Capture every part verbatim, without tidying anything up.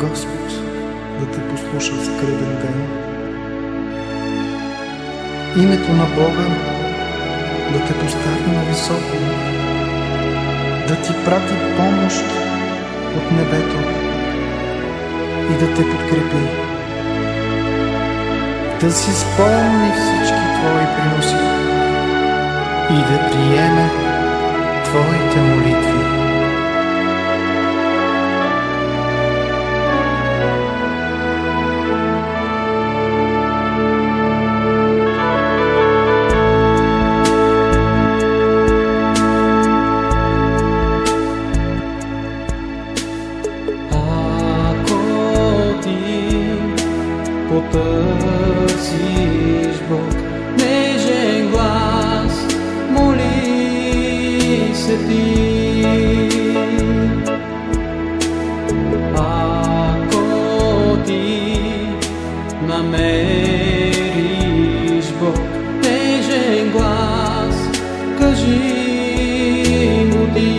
Господ да те послуша в скръбен ден. Името на Бога да те постави на високо, да ти прати помощ от небето и да те подкрепи, да си спомни всички твои приноси и да приеме твоите молитви. Потърсиш Бог, нежен глас, моли се ти. Ако ти намериш Бог, нежен глас, кажи му ти.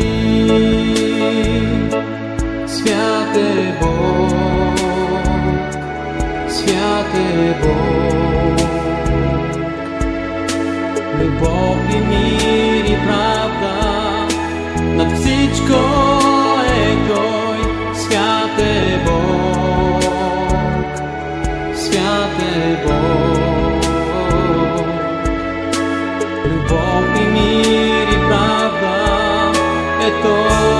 Свят е Бог, свят е Бог, любов и мир и правда, над всичко е Той. Свят е Бог, свят е Бог, любов и мир и правда е Той.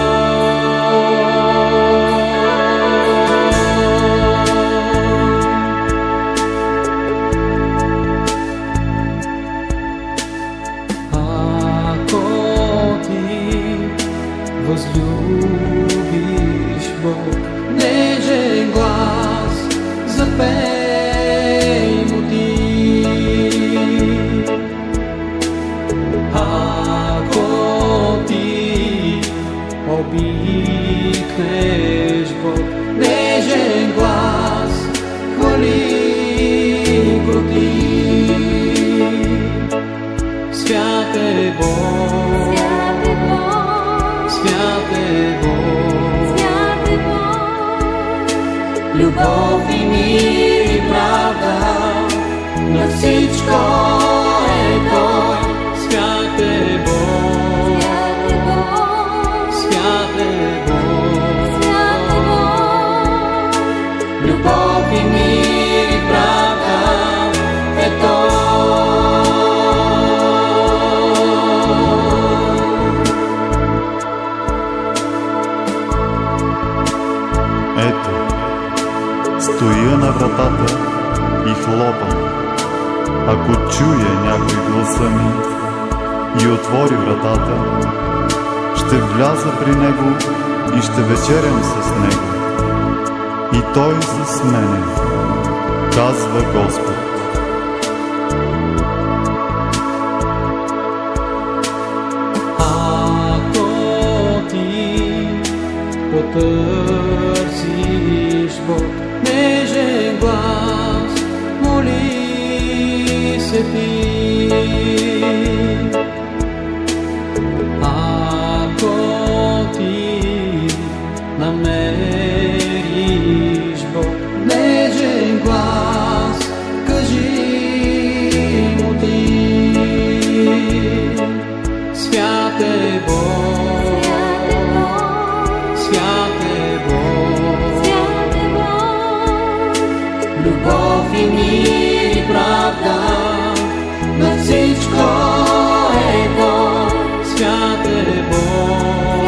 Възлюбиш Бог, нежен глас, запей му ти. Ако ти обикнеш Бог, нежен глас, хвали го ти. Свят е Бог, свят е Бог, свят е Бог, любов и мир и правда, на всичко е Той. Свят е Бог, свят е Бог, свят е Бог, свят е Бог, любов и мир и правда е Той. Ето, стоя на вратата и хлопам. Ако чуе някой гласа ми и отвори вратата, ще вляза при него и ще вечерям с него, и той с мене, казва Господ. Ако ти потърсиш Бог, нежен глас, моли се ти. Ако ти намериш Бог, нежен глас, кажи му ти. Свят е Бог, свят е Бог, свят е Бог, любов и мир и правда, на всичко е Той. Свят е Бог,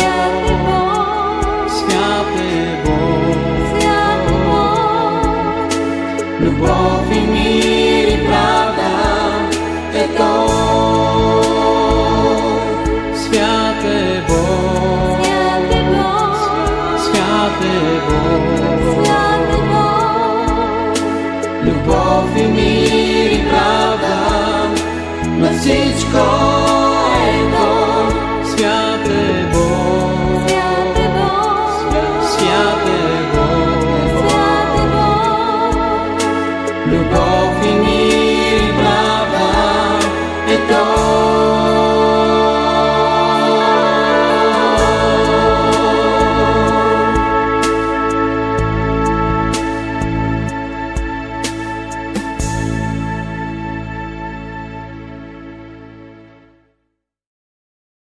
свят е Бог, свят е Бог, свят е Бог, любов и мир и правда е Той. Свят е Бог, свят е Бог, свят е Бог, свят е Бог, любов и мир и правда, на всичко